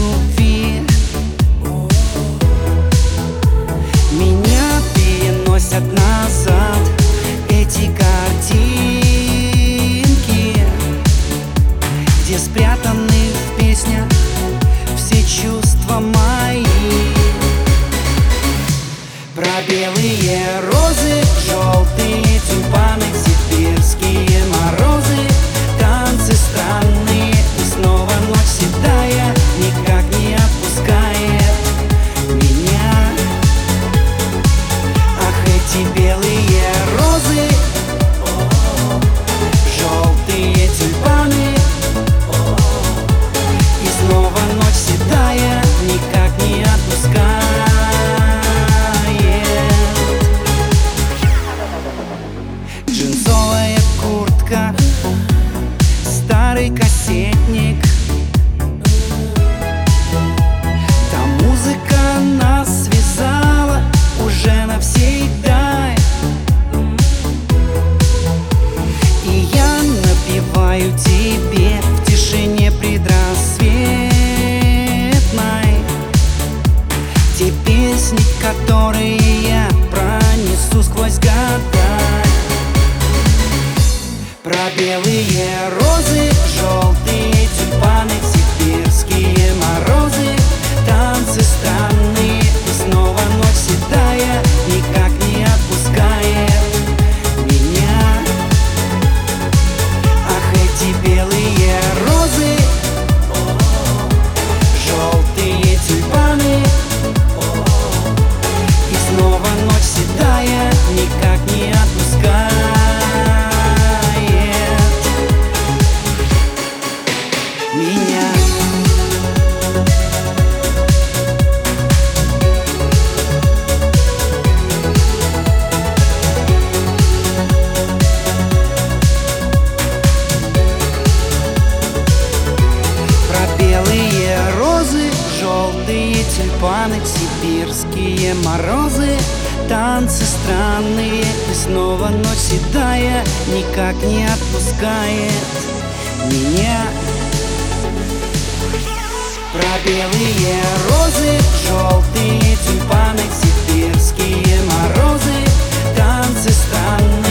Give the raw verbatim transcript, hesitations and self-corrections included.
любви. Меня переносят назад эти картинки, где спрятаны в песнях все чувства мои. Про белые розы, желтые тюльпаны, сибирские морозы, танцы странные, и снова ночь седая никак не отпускает меня. Ах, эти белые розы, желтые тюльпаны, и снова ночь седая никак не отпускает. Джинсовая куртка, старый кассетник, та музыка нас связала уже навсегда. И я напеваю тебе в тишине предрассветной те песни, которые я пронесу сквозь года. Про белые розы, желтые тюльпаны, сибирские морозы, танцы странные, и снова ночь седая никак не отпускает меня. Ах, эти белые розы, желтые тюльпаны, и снова ночь седая никак не отпускает. Белые розы, желтые тюльпаны, сибирские морозы, танцы странные, и снова ночь седая никак не отпускает меня. Про белые розы, желтые тюльпаны, сибирские морозы, танцы странные.